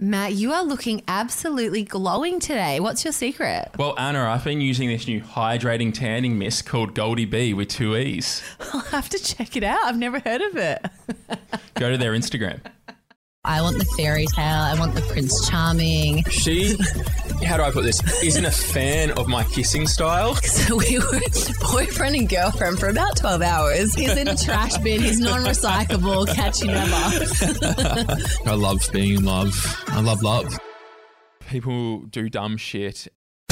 Matt, you are looking absolutely glowing today. What's your secret? Well, Anna, I've been using this new hydrating tanning mist called Goldie B with 2 E's. I'll have to check it out. I've never heard of it. Go to their Instagram. I want the fairy tale. I want the Prince Charming. She, how do I put this, isn't a fan of my kissing style. So we were boyfriend and girlfriend for about 12 hours. He's in a trash bin. He's non-recyclable. Catch you never. I love being in love. I love love. People do dumb shit.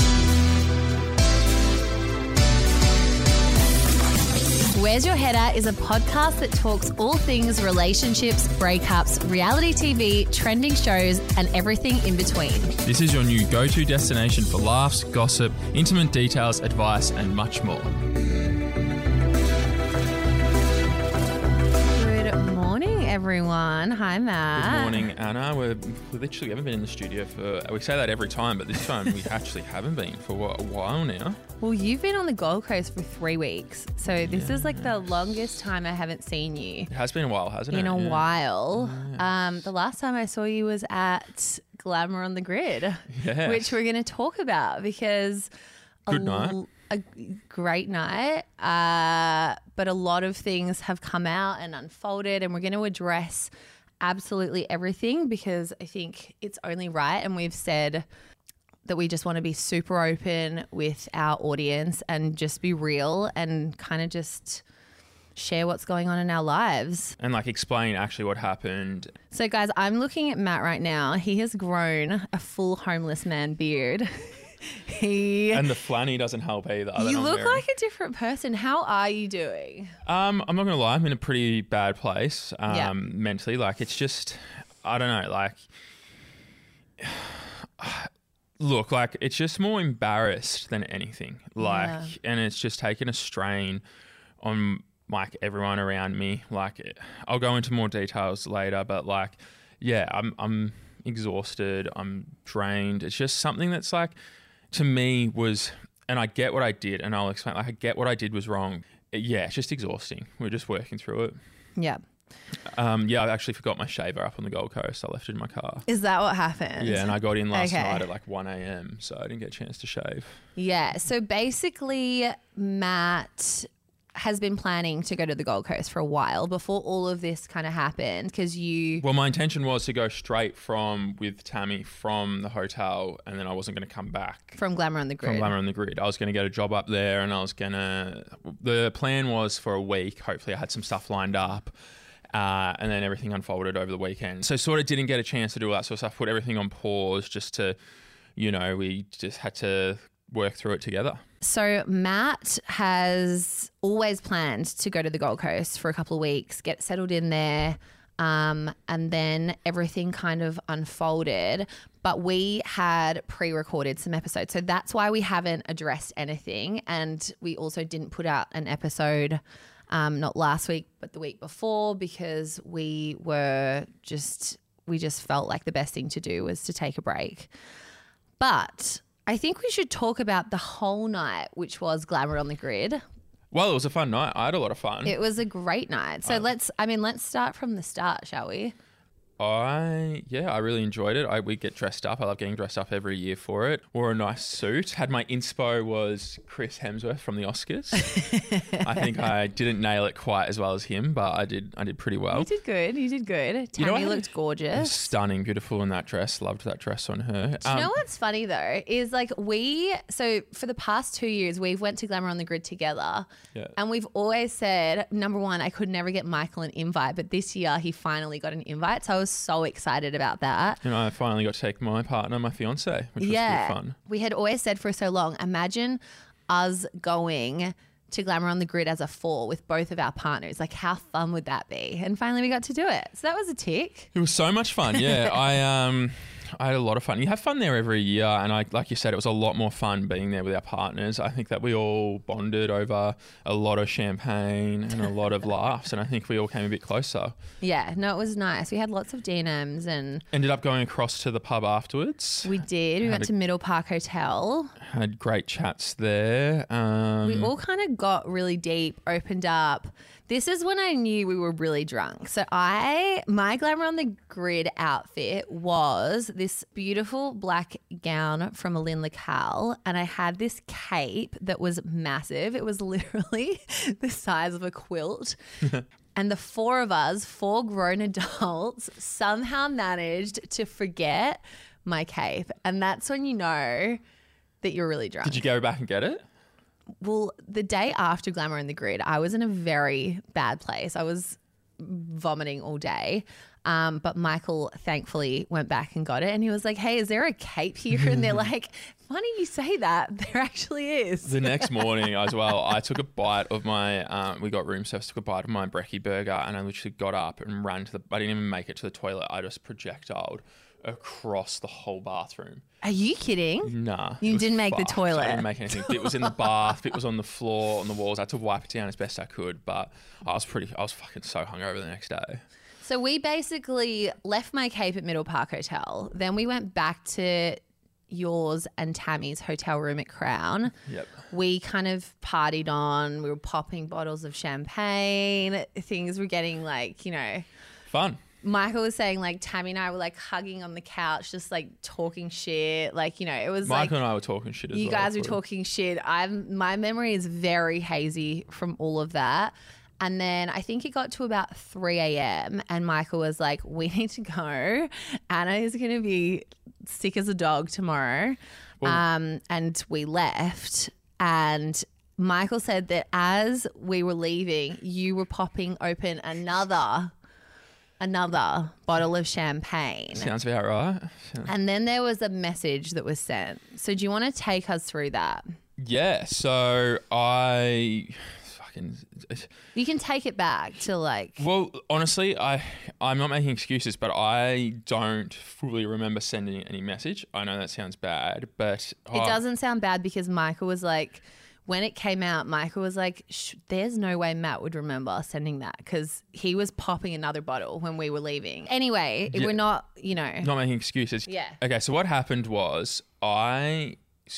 Where's Your Head At is a podcast that talks all things relationships, breakups, reality TV, trending shows, and everything in between. This is your new go-to destination for laughs, gossip, intimate details, advice, and much more. Good morning, everyone. Hi, Matt. Good morning, Anna. We literally haven't been in the studio for... We say that every time, but this time we actually haven't been for a while now. Well, you've been on the Gold Coast for 3 weeks, so this is like the longest time I haven't seen you. It has been a while, hasn't it? In a while. Yeah. The last time I saw you was at Glamour on the Grid, which we're going to talk about because... Good night. A great night, but a lot of things have come out and unfolded, and we're going to address absolutely everything because I think it's only right, and we've said that we just want to be super open with our audience and just be real and kind of just share what's going on in our lives. And like explain actually what happened. So guys, I'm looking at Matt right now. He has grown a full homeless man beard. And the flanny doesn't help either. You look like a different person. How are you doing? I'm not going to lie. I'm in a pretty bad place mentally. Like it's just, I don't know, like... Look, like it's just more embarrassed than anything. And it's just taken a strain on like everyone around me. Like I'll go into more details later, but like, yeah, I'm exhausted. I'm drained. It's just something that's like, to me was, and I get what I did, and I'll explain, like I get what I did was wrong. Yeah, it's just exhausting. We're just working through it. Yeah. I actually forgot my shaver up on the Gold Coast. I left it in my car. Is that what happened? Yeah, and I got in last night at like 1 a.m, so I didn't get a chance to shave. Yeah, so basically Matt has been planning to go to the Gold Coast for a while before all of this kind of happened because you... Well, my intention was to go straight with Tammy from the hotel, and then I wasn't going to come back. From Glamour on the Grid. From Glamour on the Grid. I was going to get a job up there, and I was going to... The plan was for a week. Hopefully I had some stuff lined up. And then everything unfolded over the weekend. So sort of didn't get a chance to do all that sort of stuff. Put everything on pause just to, we just had to work through it together. So Matt has always planned to go to the Gold Coast for a couple of weeks, get settled in there, and then everything kind of unfolded. But we had pre-recorded some episodes. So that's why we haven't addressed anything. And we also didn't put out an episode not last week, but the week before, because we just felt like the best thing to do was to take a break. But I think we should talk about the whole night, which was Glamour on the Grid. Well, it was a fun night. I had a lot of fun. It was a great night. So let's start from the start, shall we? I really enjoyed it. We get dressed up. I love getting dressed up every year for it. Wore a nice suit. Had my inspo was Chris Hemsworth from the Oscars. I think I didn't nail it quite as well as him, but I did pretty well. You did good. Tammy looked gorgeous. Stunning, beautiful in that dress. Loved that dress on her. Do you know what's funny though is like so for the past 2 years we've went to Glamour on the Grid together, and we've always said, number one, I could never get Michael an invite, but this year he finally got an invite, so I was so excited about that. And I finally got to take my partner, my fiance, which was good fun. We had always said for so long, imagine us going to Glamour on the Grid as a four with both of our partners. Like how fun would that be? And finally we got to do it. So that was a tick. It was so much fun. Yeah. I had a lot of fun. You have fun there every year, and like you said, it was a lot more fun being there with our partners. I think that we all bonded over a lot of champagne and a lot of laughs, and I think we all came a bit closer. Yeah, no, it was nice. We had lots of DMs and... Ended up going across to the pub afterwards. We did. We went to Middle Park Hotel. Had great chats there. We all kind of got really deep, opened up. This is when I knew we were really drunk. So my Glamour on the Grid outfit was this beautiful black gown from Lynn Lacal, and I had this cape that was massive. It was literally the size of a quilt. And the four of us, 4 grown adults, somehow managed to forget my cape. And that's when you know that you're really drunk. Did you go back and get it? Well, the day after Glamour on the Grid, I was in a very bad place. I was vomiting all day. But Michael thankfully went back and got it. And he was like, hey, is there a cape here? And they're like, funny you say that. There actually is. The next morning as well, I took a bite of my, we got room service, took a bite of my brekkie burger, and I literally got up and ran to I didn't even make it to the toilet. I just projectiled across the whole bathroom. Are you kidding? Nah. You didn't make the toilet. I didn't make anything. It was in the bath. It was on the floor, on the walls. I had to wipe it down as best I could, but I was fucking so hungover the next day. So we basically left my cape at Middle Park Hotel. Then we went back to yours and Tammy's hotel room at Crown. Yep. We kind of partied on. We were popping bottles of champagne. Things were getting like, you know. Fun. Michael was saying like Tammy and I were like hugging on the couch, just like talking shit. Like, you know, it was Michael like. and I were talking shit as well. You guys were talking shit. My memory is very hazy from all of that. And then I think it got to about 3 a.m. and Michael was like, we need to go. Anna is going to be sick as a dog tomorrow. And we left. And Michael said that as we were leaving, you were popping open another bottle of champagne. Sounds about right. And then there was a message that was sent. So do you want to take us through that? Yeah. So You can take it back to like. Well, honestly, I'm not making excuses, but I don't fully remember sending any message. I know that sounds bad, but it doesn't sound bad because Michael was like, when it came out, Michael was like, there's no way Matt would remember sending that because he was popping another bottle when we were leaving. Anyway, we're not, you know. Not making excuses. Yeah. Okay, so what happened was I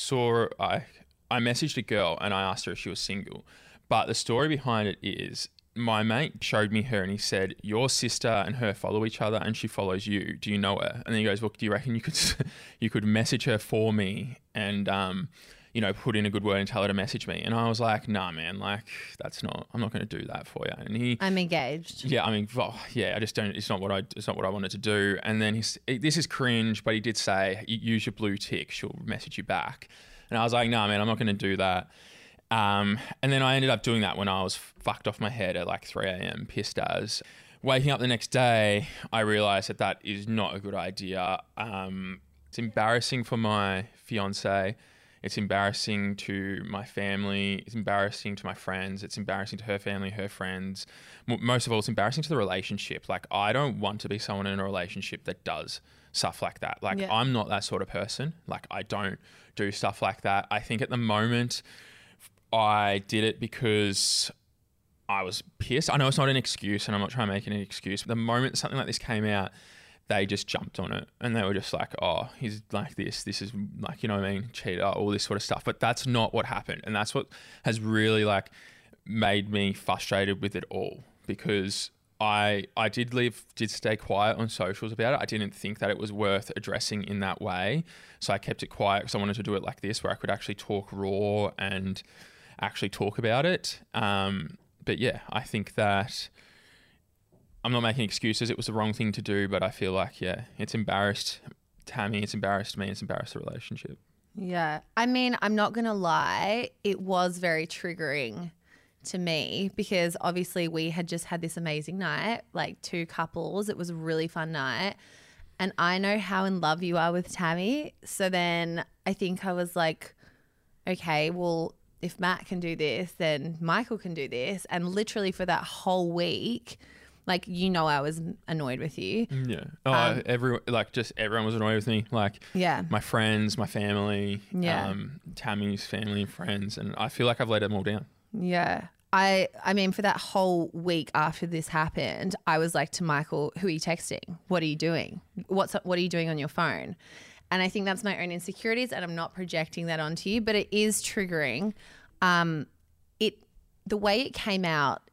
messaged a girl and I asked her if she was single. But the story behind it is my mate showed me her and he said, your sister and her follow each other and she follows you. Do you know her? And then he goes, well, do you reckon you could message her for me and, you know, put in a good word and tell her to message me? And I was like, nah, man, like I'm not going to do that for you. And I'm engaged. Yeah. I mean, I just don't, it's not what I wanted to do. And then this is cringe, but he did say, use your blue tick. She'll message you back. And I was like, nah, man, I'm not going to do that. And then I ended up doing that when I was fucked off my head at like 3 a.m, pissed as. Waking up the next day, I realized that is not a good idea. It's embarrassing for my fiance. It's embarrassing to my family. It's embarrassing to my friends. It's embarrassing to her family, her friends. Most of all, it's embarrassing to the relationship. Like, I don't want to be someone in a relationship that does stuff like that. Like, yeah. I'm not that sort of person. Like, I don't do stuff like that. I think at the moment I did it because I was pissed. I know it's not an excuse and I'm not trying to make it an excuse. But the moment something like this came out, they just jumped on it and they were just like, oh, he's like this is like, you know what I mean? Cheater, all this sort of stuff. But that's not what happened. And that's what has really like made me frustrated with it all, because I did stay quiet on socials about it. I didn't think that it was worth addressing in that way. So I kept it quiet because I wanted to do it like this, where I could actually talk raw and actually talk about it. But yeah, I think that I'm not making excuses. It was the wrong thing to do, but I feel like, yeah, it's embarrassed Tammy, it's embarrassed me, it's embarrassed the relationship. Yeah. I mean, I'm not going to lie. It was very triggering to me because obviously we had just had this amazing night, like 2 couples. It was a really fun night. And I know how in love you are with Tammy. So then I think I was like, okay, well, if Matt can do this, then Michael can do this. And literally for that whole week, like, you know, I was annoyed with you. Yeah. Oh, everyone was annoyed with me. Like, yeah, my friends, my family, yeah, Tammy's family and friends. And I feel like I've let them all down. Yeah. I mean, for that whole week after this happened, I was like to Michael, who are you texting? What are you doing? What are you doing on your phone? And I think that's my own insecurities and I'm not projecting that onto you, but it is triggering. The way it came out,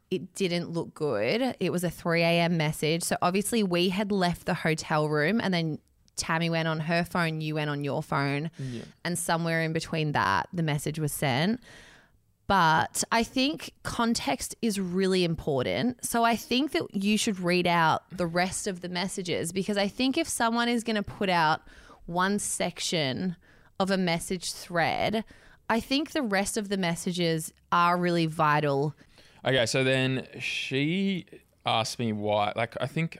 it didn't look good. It was a 3 a.m. message. So obviously we had left the hotel room and then Tammy went on her phone, you went on your phone. Yeah. And somewhere in between that, the message was sent. But I think context is really important. So I think that you should read out the rest of the messages, because I think if someone is going to put out one section of a message thread, I think the rest of the messages are really vital. Okay, so then she asked me why. Like,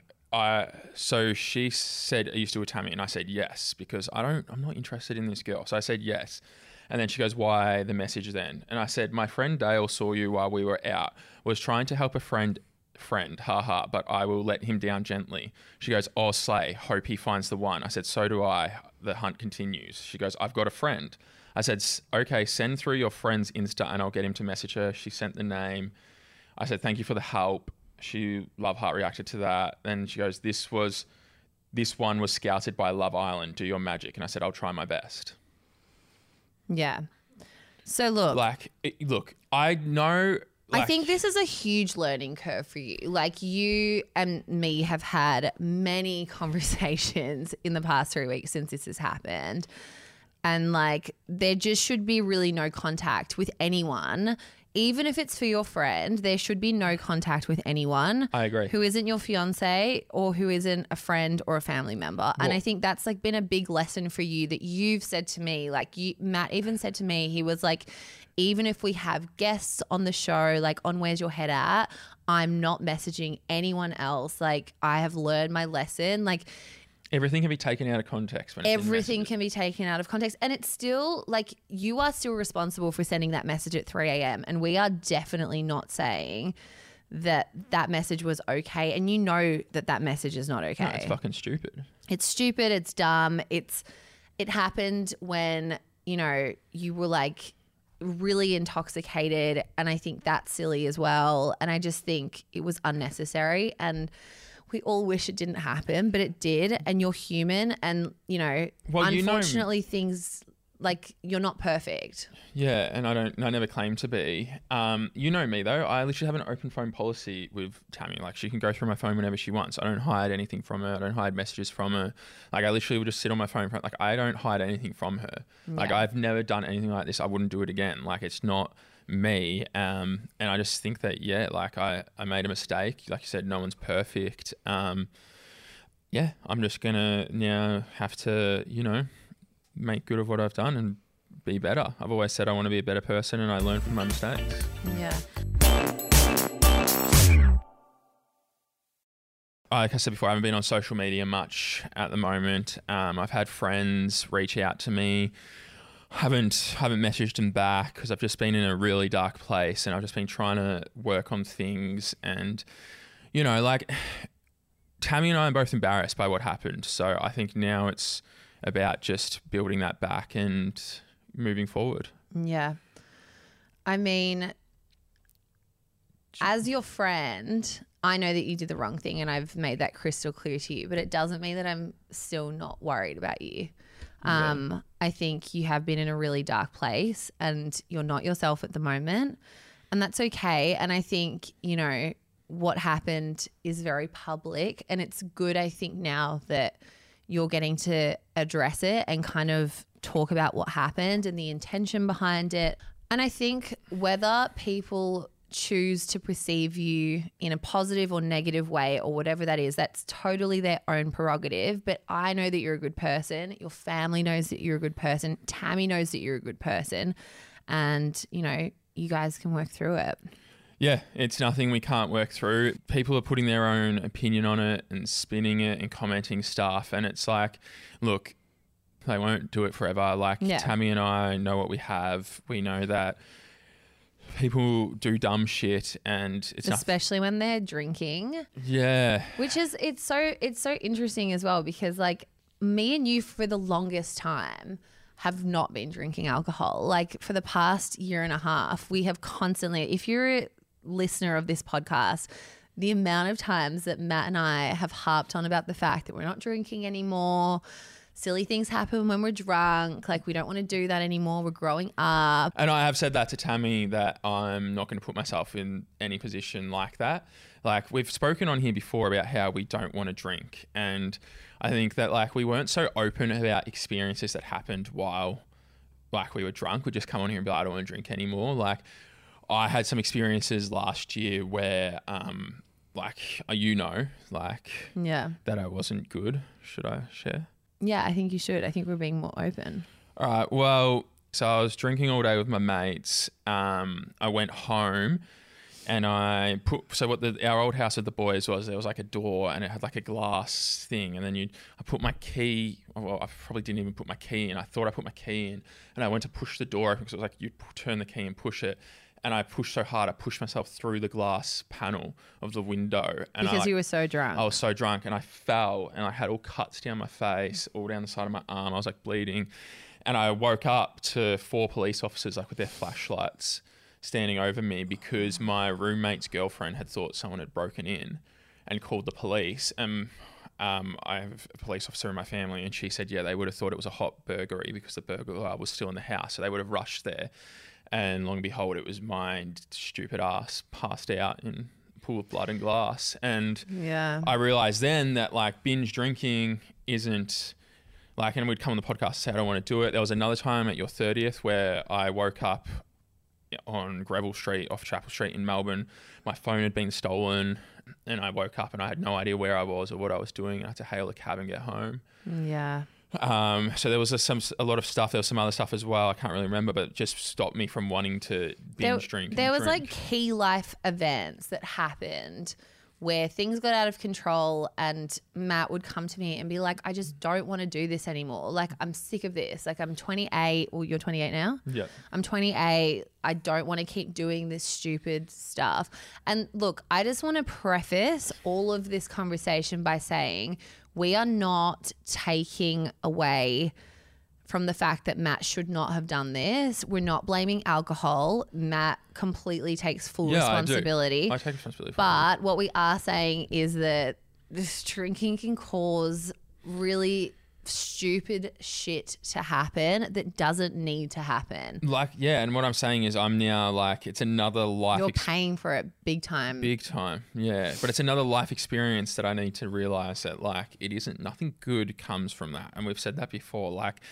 so she said, "Are you still with Tammy?" And I said yes, because I'm not interested in this girl. So I said yes. And then she goes, "Why the message then?" And I said, "My friend Dale saw you while we were out, was trying to help a friend, haha, but I will let him down gently." She goes, "Oh, slay, hope he finds the one." I said, "So do I. The hunt continues." She goes, "I've got a friend." I said, "Okay, send through your friend's Insta and I'll get him to message her." She sent the name. I said, "Thank you for the help." She love heart reacted to that. Then she goes, this one was scouted by Love Island. Do your magic." And I said, "I'll try my best." Yeah. So look, I know. I think this is a huge learning curve for you. Like, you and me have had many conversations in the past 3 weeks since this has happened. And like, there just should be really no contact with anyone. Even if it's for your friend, there should be no contact with anyone. I agree. Who isn't your fiance or who isn't a friend or a family member. And I think that's like been a big lesson for you that you've said to me. Like, Matt even said to me, he was like, even if we have guests on the show, like on Where's Your Head At, I'm not messaging anyone else. Like, I have learned my lesson. Like, everything can be taken out of context. Everything can be taken out of context. And it's still like, you are still responsible for sending that message at 3 a.m. And we are definitely not saying that that message was okay. And you know that that message is not okay. No, it's fucking stupid. It's stupid. It's dumb. It happened when, you know, you were like really intoxicated. And I think that's silly as well. And I just think it was unnecessary. And we all wish it didn't happen, but it did. And you're human. And, you know, unfortunately things, like, you're not perfect. Yeah, and I never claim to be. You know me though. I literally have an open phone policy with Tammy. Like, she can go through my phone whenever she wants. I don't hide anything from her. I don't hide messages from her. Like, I literally will just sit on my phone. Like, I don't hide anything from her. Yeah. Like, I've never done anything like this. I wouldn't do it again. Like, it's not me. And I just think that, yeah, like I made a mistake. Like you said, no one's perfect. Yeah, I'm just gonna now have to, you know, make good of what I've done and be better. I've always said I want to be a better person, and I learn from my mistakes. Yeah. Like I said before, I haven't been on social media much at the moment. I've had friends reach out to me. Haven't messaged them back because I've just been in a really dark place, and I've just been trying to work on things. And, you know, like, Tammy and I are both embarrassed by what happened. So I think now it's about just building that back and moving forward. Yeah. I mean, as your friend, I know that you did the wrong thing, and I've made that crystal clear to you, but it doesn't mean that I'm still not worried about you. Yeah. I think you have been in a really dark place and you're not yourself at the moment, and that's okay. And I think, you know, what happened is very public, and it's good, I think, now that you're getting to address it and kind of talk about what happened and the intention behind it. And I think whether people choose to perceive you in a positive or negative way or whatever that is, that's totally their own prerogative. But I know that you're a good person. Your family knows that you're a good person. Tammy knows that you're a good person. And, you know, you guys can work through it. Yeah, it's nothing we can't work through. People are putting their own opinion on it and spinning it and commenting stuff. And it's like, look, they won't do it forever. Like, yeah. Tammy and I know what we have. We know that people do dumb shit, and it's especially when they're drinking. Yeah. Which is, it's so interesting as well, because like, me and you for the longest time have not been drinking alcohol. Like, for the past year and a half, we have constantly, if you're a listener of this podcast, the amount of times that Matt and I have harped on about the fact that we're not drinking anymore, silly things happen when we're drunk. Like, we don't want to do that anymore. We're growing up. And I have said that to Tammy, that I'm not going to put myself in any position like that. Like, we've spoken on here before about how we don't want to drink. And I think that, like, we weren't so open about experiences that happened while, like, we were drunk. We'd just come on here and be like, I don't want to drink anymore. Like, I had some experiences last year where, Yeah. that I wasn't good. Should I share? Yeah, I think you should. I think we're being more open. All right. Well, so I was drinking all day with my mates. I went home and our old house with the boys was, there was like a door and it had like a glass thing. And then I put my key, well, I probably didn't even put my key in. I thought I put my key in and I went to push the door open because it was like, you turn the key and push it. And I pushed so hard, I pushed myself through the glass panel of the window. And Because you were so drunk. I was so drunk and I fell and I had all cuts down my face, all down the side of my arm. I was like bleeding. And I woke up to 4 police officers, like with their flashlights, standing over me because my roommate's girlfriend had thought someone had broken in and called the police. And I have a police officer in my family and she said, yeah, they would have thought it was a hot burglary because the burglar was still in the house. So they would have rushed there. And long and behold, it was my stupid ass passed out in a pool of blood and glass. And yeah, I realized then that, like, binge drinking isn't like, and we'd come on the podcast and say, I don't want to do it. There was another time at your 30th where I woke up on Greville Street off Chapel Street in Melbourne. My phone had been stolen and I woke up and I had no idea where I was or what I was doing. I had to hail a cab and get home. Yeah. So there was a lot of stuff. There was some other stuff as well. I can't really remember, but it just stopped me from wanting to binge drink. There was like key life events that happened where things got out of control and Matt would come to me and be like, I just don't want to do this anymore. Like, I'm sick of this. Like, I'm 28. Well, you're 28 now? Yeah. I'm 28. I don't want to keep doing this stupid stuff. And look, I just want to preface all of this conversation by saying we are not taking away from the fact that Matt should not have done this. We're not blaming alcohol. Matt completely takes full responsibility. I take responsibility for But what we are saying is that this drinking can cause really stupid shit to happen that doesn't need to happen. Like, yeah, and what I'm saying is I'm now like, it's another life. You're paying for it big time. Big time, yeah. But it's another life experience that I need to realize that, like, it isn't, nothing good comes from that. And we've said that before. Like,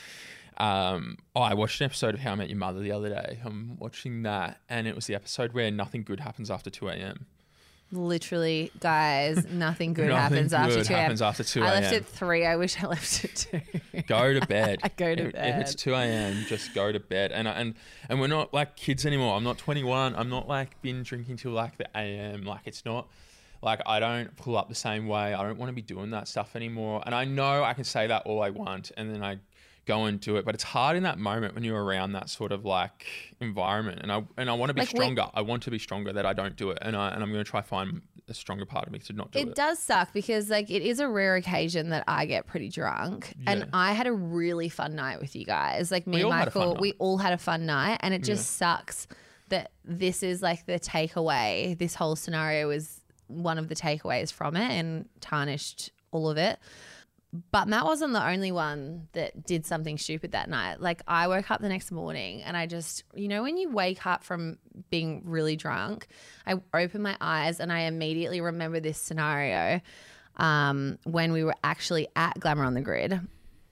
I watched an episode of How I Met Your Mother the other day. I'm watching that, and it was the episode where nothing good happens after 2 a.m. Literally, guys, nothing good happens after 2 a.m. I left at 3. I wish I left at 2. Go to bed. Go to bed. If it's 2 a.m., just go to bed. And we're not like kids anymore. I'm not 21. I'm not like been drinking till like the a.m. Like, it's not like, I don't pull up the same way. I don't want to be doing that stuff anymore. And I know I can say that all I want, and then I go and do it, but it's hard in that moment when you're around that sort of like environment. And I want to be stronger. I want to be stronger that I don't do it, and I'm going to try find a stronger part of me to not do it. It does suck because like it is a rare occasion that I get pretty drunk, and I had a really fun night with you guys. Like me and Michael, we all had a fun night, and it just sucks that this is like the takeaway. This whole scenario is one of the takeaways from it and tarnished all of it. But Matt wasn't the only one that did something stupid that night. Like, I woke up the next morning and I just, you know, when you wake up from being really drunk, I open my eyes and I immediately remember this scenario when we were actually at Glamour on the Grid.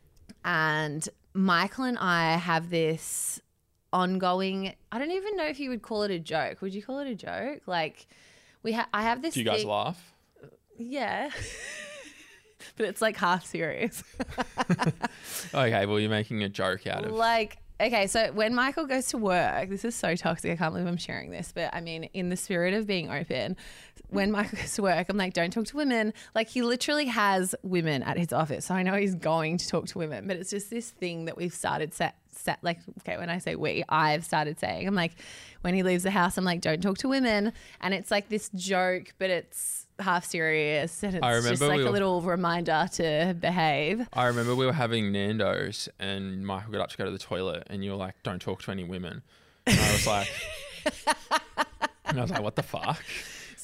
And Michael and I have this ongoing, I don't even know if you would call it a joke. Would you call it a joke? Like, I have this Do you guys laugh? Yeah. But it's like half serious. Okay, well, you're making a joke out of. Like, okay, so when Michael goes to work, this is so toxic. I can't believe I'm sharing this. But I mean, in the spirit of being open, when Michael goes to work, I'm like, don't talk to women. Like, he literally has women at his office. So I know he's going to talk to women. But it's just this thing that we've started like, okay, when I say we, I've started saying, I'm like, when he leaves the house, I'm like, don't talk to women. And it's like this joke, but it's half serious, and it's just like a little reminder to behave. I remember we were having Nando's and Michael got up to go to the toilet and you were like, don't talk to any women. And I was like, what the fuck?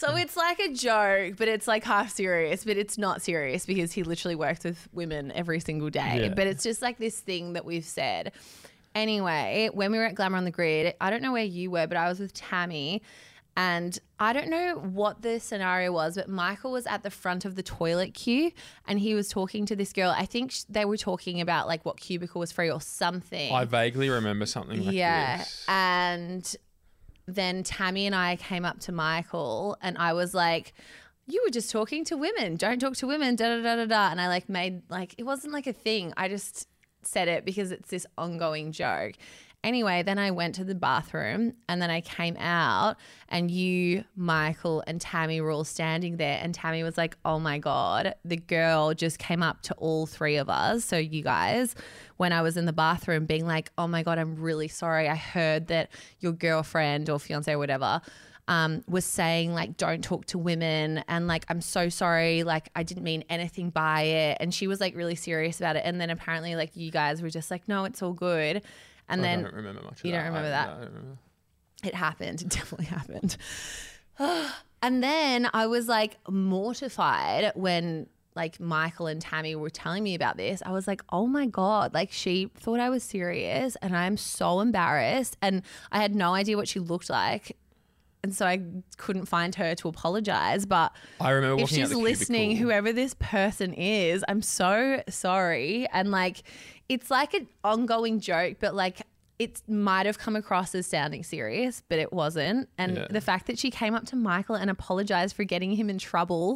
So it's like a joke, but it's like half serious, but it's not serious because he literally works with women every single day. Yeah. But it's just like this thing that we've said. Anyway, when we were at Glamour on the Grid, I don't know where you were, but I was with Tammy. And I don't know what the scenario was, but Michael was at the front of the toilet queue and he was talking to this girl. I think they were talking about like what cubicle was free or something. I vaguely remember something like this. And then Tammy and I came up to Michael and I was like, you were just talking to women. Don't talk to women, da da da da da. And I like made like, it wasn't like a thing. I just said it because it's this ongoing joke. Anyway, then I went to the bathroom and then I came out and you, Michael and Tammy were all standing there and Tammy was like, oh my God, the girl just came up to all three of us. So you guys, when I was in the bathroom being like, oh my God, I'm really sorry. I heard that your girlfriend or fiance or whatever was saying like, don't talk to women and like, I'm so sorry. Like I didn't mean anything by it. And she was like really serious about it. And then apparently like you guys were just like, no, it's all good. And I then don't remember much of you that. don't remember that? No, I don't remember. It happened. It definitely happened. And then I was like mortified when like Michael and Tammy were telling me about this. I was like, oh my God, like she thought I was serious and I'm so embarrassed. And I had no idea what she looked like. And so I couldn't find her to apologize. But I remember if walking out she's the listening, cubicle. whoever this person is, I'm so sorry. And like, it's like an ongoing joke, but like it might have come across as sounding serious, but it wasn't. And Yeah. the fact that she came up to Michael and apologized for getting him in trouble.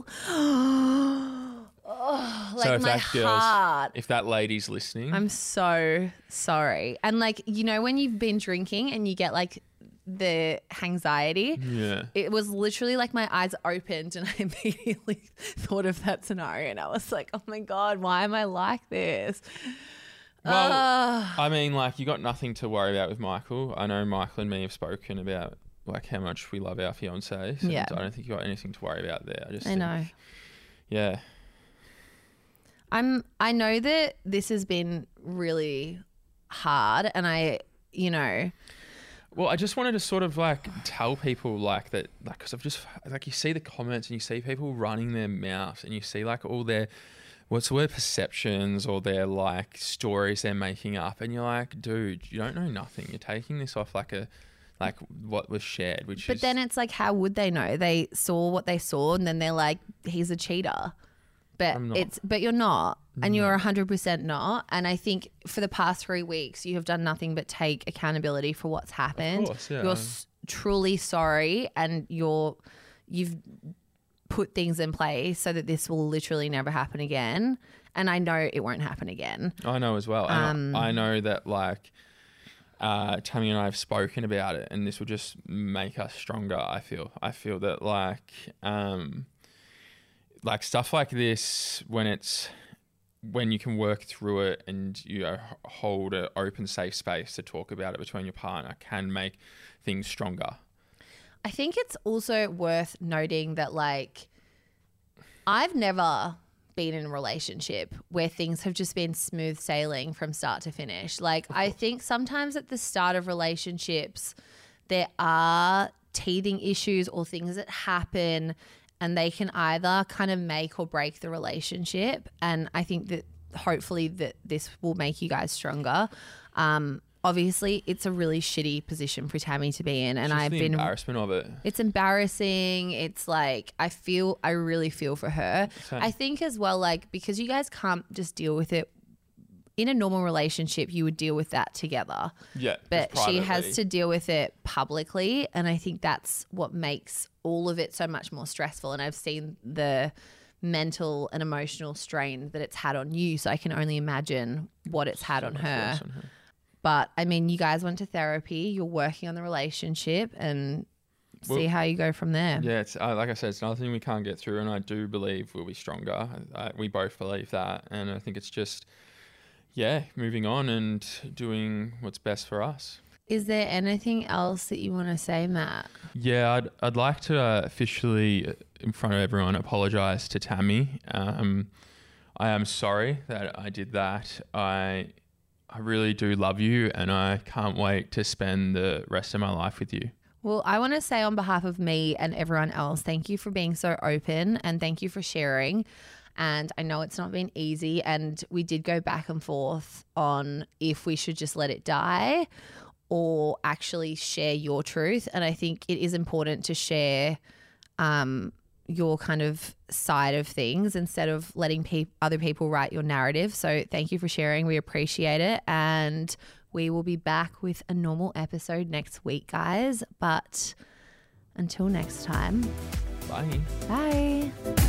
Like So if my that heart. if that lady's listening, I'm so sorry. And like, you know, when you've been drinking and you get like the anxiety, yeah. it was literally like my eyes opened and I immediately thought of that scenario and I was like, oh my God, why am I like this? Well, I mean, like you got nothing to worry about with Michael. I know Michael and me have spoken about like how much we love our fiancés. Yeah. I don't think you got anything to worry about there. I know. Yeah. I know that this has been really hard and Well, I just wanted to sort of like tell people like that, like, because I've just like you see the comments and you see people running their mouths and you see like all their, what's the word, perceptions or their like stories they're making up, and you're like, dude, you don't know nothing. You're taking this off like what was shared, But then it's like, how would they know? They saw what they saw and then they're like, he's a cheater. But I'm not. but you're not, and you're 100% not. And I think for the past 3 weeks, you have done nothing but take accountability for what's happened. course, yeah. You're truly sorry, and you've put things in place so that this will literally never happen again. And I know it won't happen again. I know as well. And I know that like Tammy and I have spoken about it, and this will just make us stronger. I feel that like stuff like this, when you can work through it and you hold an open, safe space to talk about it between your partner, can make things stronger. I think it's also worth noting that like I've never been in a relationship where things have just been smooth sailing from start to finish. Like I think sometimes at the start of relationships there are teething issues or things that happen and they can either kind of make or break the relationship. And I think that hopefully that this will make you guys stronger. Obviously, it's a really shitty position for Tammy to be in. And Just I've the been embarrassment of it. It's embarrassing. It's like I really feel for her. Same. I think as well, like because you guys can't just deal with it in a normal relationship, you would deal with that together. Yeah. But just she privately. has to deal with it publicly, and I think that's what makes all of it so much more stressful. And I've seen the mental and emotional strain that it's had on you, so I can only imagine what it's had on much her. worse on her. But I mean, you guys went to therapy, you're working on the relationship, and see how you go from there. Yeah, it's like I said, it's nothing we can't get through, and I do believe we'll be stronger. We both believe that, and I think it's just, moving on and doing what's best for us. Is there anything else that you want to say, Matt? Yeah, I'd like to officially, in front of everyone, apologise to Tammy. I am sorry that I did that. I really do love you, and I can't wait to spend the rest of my life with you. Well, I want to say on behalf of me and everyone else, thank you for being so open and thank you for sharing. And I know it's not been easy, and we did go back and forth on if we should just let it die or actually share your truth. And I think it is important to share your kind of side of things instead of letting other people write your narrative. So thank you for sharing. We appreciate it. And we will be back with a normal episode next week, guys. But until next time. Bye. Bye.